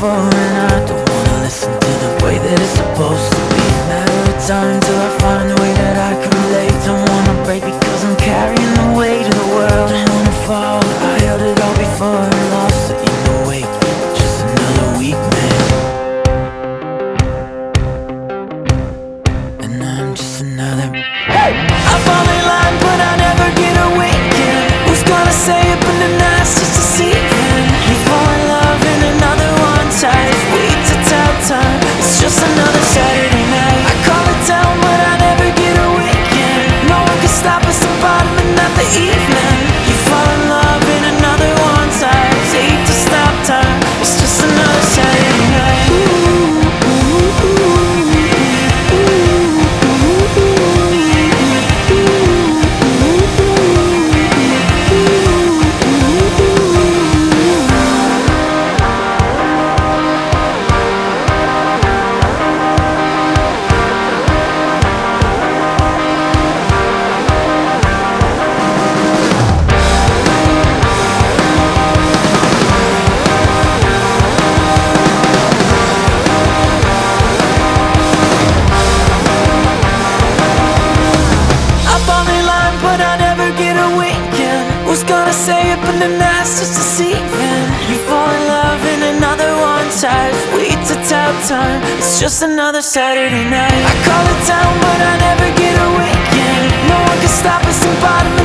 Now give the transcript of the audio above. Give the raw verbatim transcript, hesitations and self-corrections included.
before, and I don't wanna listen to the way that it's supposed to be. A matter of time till I find a way that I can relate. Don't wanna break because I'm carrying the weight of the world. Don't wanna fall, I held it all before and lost it in the wake. Just another weak man, and I'm just another. Hey! I fall in line but I never get a weekend. Who's gonna say it but the night's just deceiving? You fall in love in another one time. Wait to tell time, it's just another Saturday night. I call it down but I never get a weekend. No one can stop us at bottom and not the evening. You fall in love in another one time. Hate to stop time, it's just another Saturday night. Who's gonna say it but the night's just deceiving? You fall in love in another one time. Wait to tell time, it's just another Saturday night. I call it down but I never get a weekend. No one can stop us in bottom